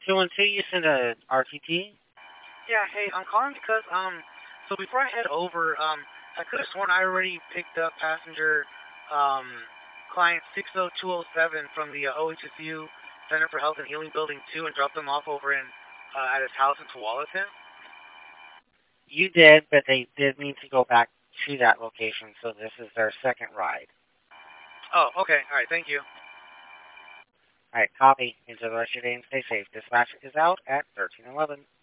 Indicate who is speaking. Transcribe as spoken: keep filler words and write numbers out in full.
Speaker 1: two one two, you sent a R T T?
Speaker 2: Yeah, hey, I'm calling because, um, so before I head over, um, I could have sworn I already picked up passenger, um, client six oh two oh seven from the uh, O H S U Center for Health and Healing Building two and dropped them off over in, uh, at his house in Tualatin.
Speaker 1: You did, but they did need to go back to that location, so this is their second ride.
Speaker 2: Oh, okay, alright, thank you.
Speaker 1: Alright, copy. Enjoy the rest of your day and stay safe. Dispatch is out at thirteen eleven.